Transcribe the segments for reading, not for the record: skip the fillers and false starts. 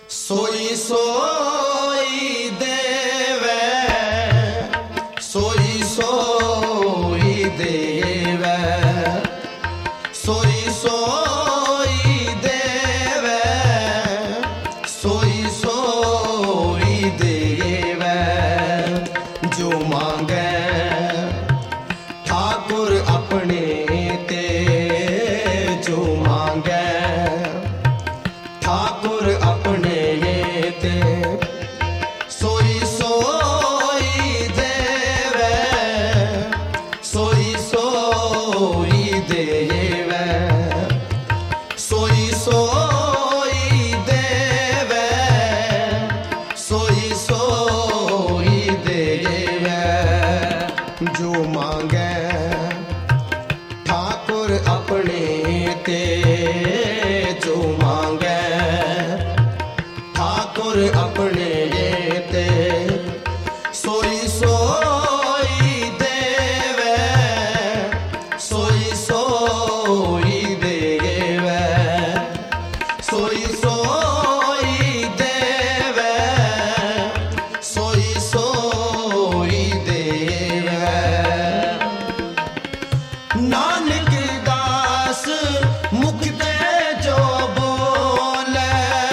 सोई सोई देवे, सोई सोई देवे, सोई सोई देवे, सोई सोई देवे। जो मांगे ठाकुर अपने ते, जो मांगे ठाकुर अपने ते, सोई सोई देवे, सोई सोई देवे, सोई सोई देवे, सोई सोई देवे। जो मांगे ठाकुर अपने ते, जो मांगे ठाकुर अपने ते, सोई सोई देवे, सोई सोई देवे, सोई सोई देवे, सोई सोई देवे। नानक दास मुख दे जो बोले,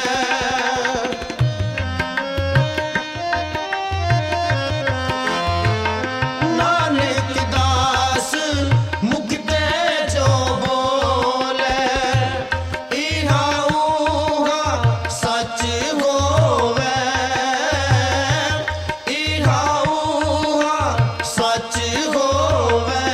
नानक दास मुख दे जो बोले, इहा उहा सच होवे, इहा उहा सच होवे।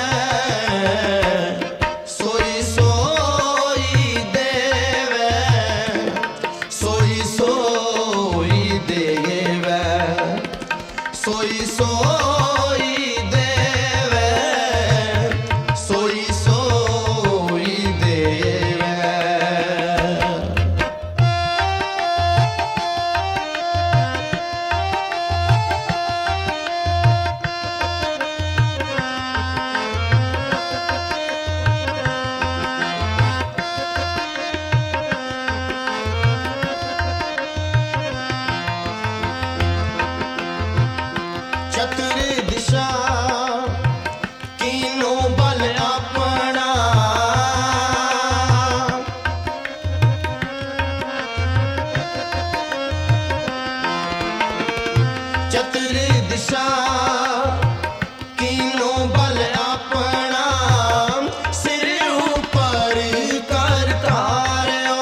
सोई सोई देवे, सोई सोई देवे, सोई सोई देवे, सोई सोई देवे। चतुर दिशा कीनो बल अपना, चतुर दिशा कीनो बल अपना, सिर ऊपर कर तारो,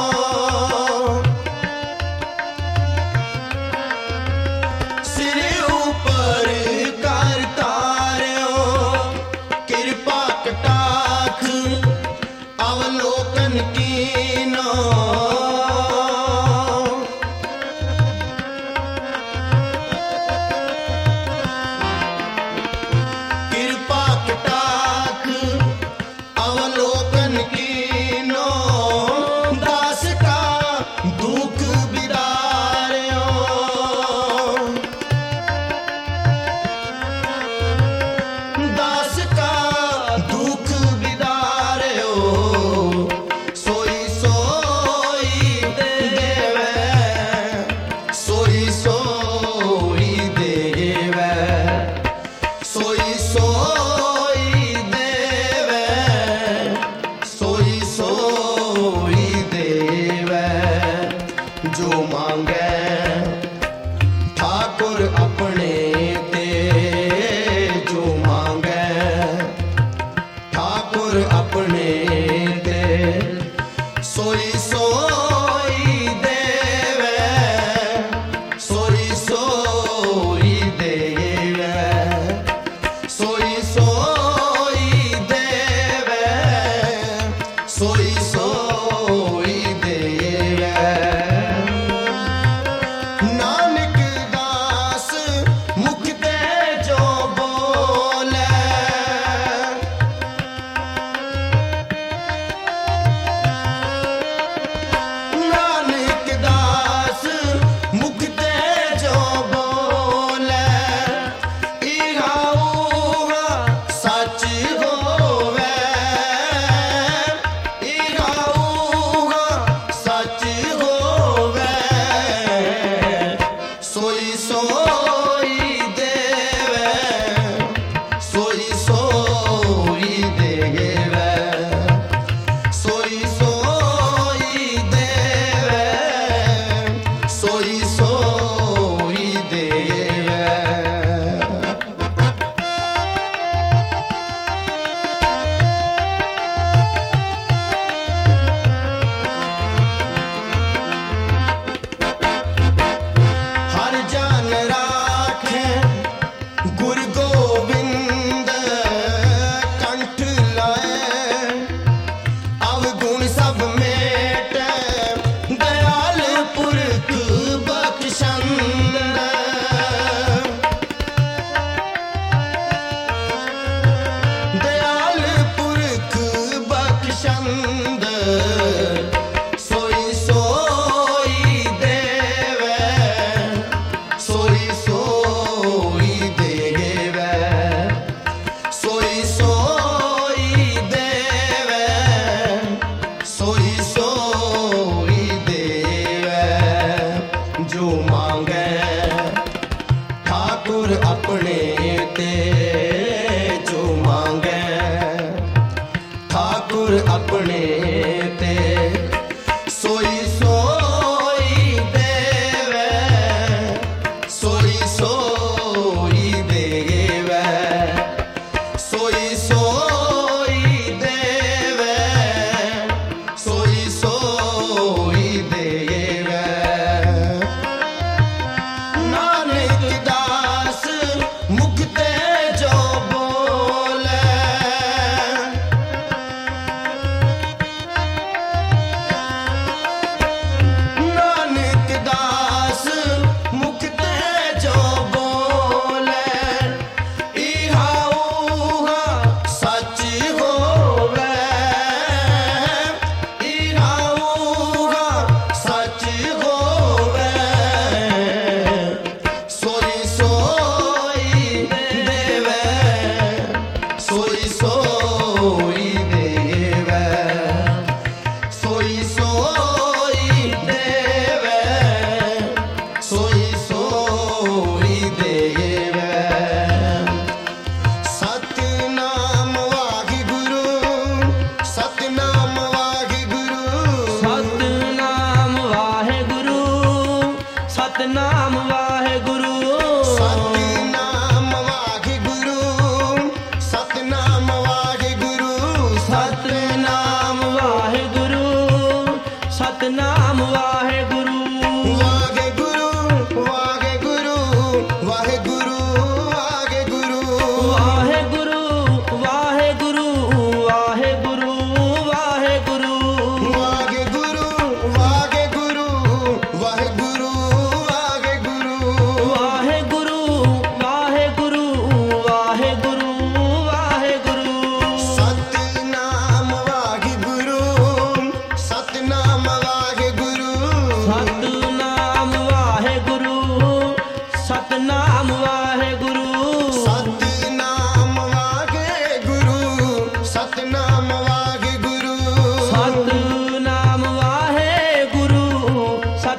सिर ऊपर कर तारो। कृपा कटाख अवलोकन कीनो, कृपा कटाख अवलोकन कीनो। दास का दुख बिदार्यो, दास का दुख बिदार्यो। सोई सोई देवे, सोई सोई देवे, सोई सोई देवे, सोई सोई देवे। जो मांगे ठाकुर अपने ते, जो मांगे ठाकुर अपने ते, सोई सोई देवे, सोई सोई देवे, सोई सोई देवे, सोई सोई देवे।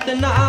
सतनाम